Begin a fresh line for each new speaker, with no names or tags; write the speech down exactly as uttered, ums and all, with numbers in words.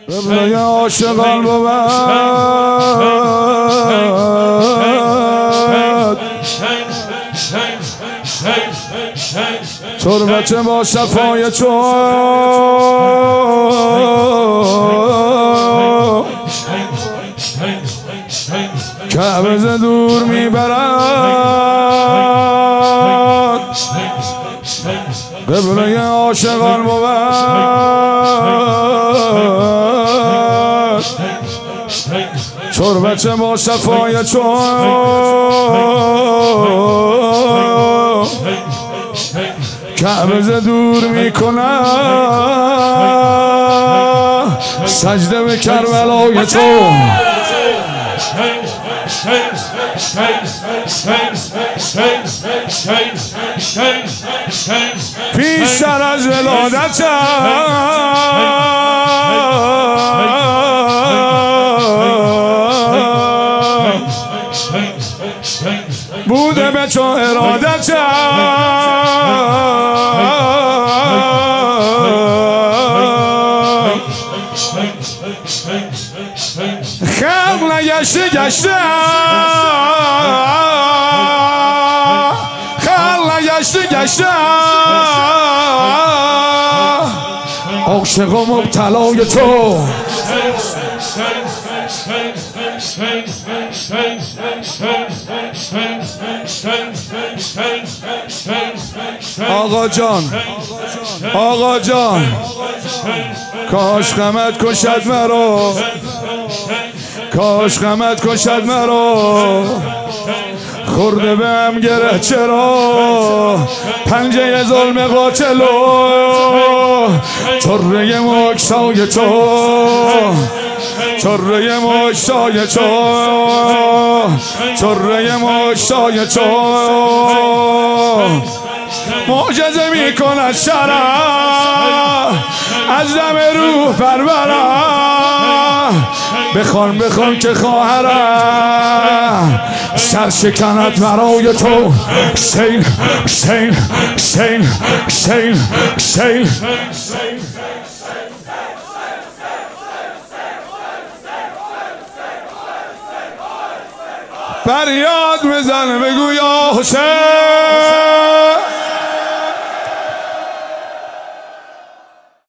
قبله عاشقان بود تربت با صفای تو کعبه ز دور میبرد قبله عاشقان بود تربت با صفای تو کعبه ز دور میکنه سجده به کربلای تو پیشتر از ولادت بوده به تو ارادت خلق نگشته گشته خلق نگشته گشته عاشق و مبتلای تو آقا جان آقا جان کاش غمت کشد مرا کاش غمت کشد مرا خورده بهم گره چرا پنجه ظلم قاتلو چره مکسای تو چره مکسای تو چره مکسای تو معجزه می کند شرع از دم روح پرورم بخوان بخوان که خواهرم سر شکند برای تو حسین حسین حسین حسین حسین فریاد بزن بگو یا حسین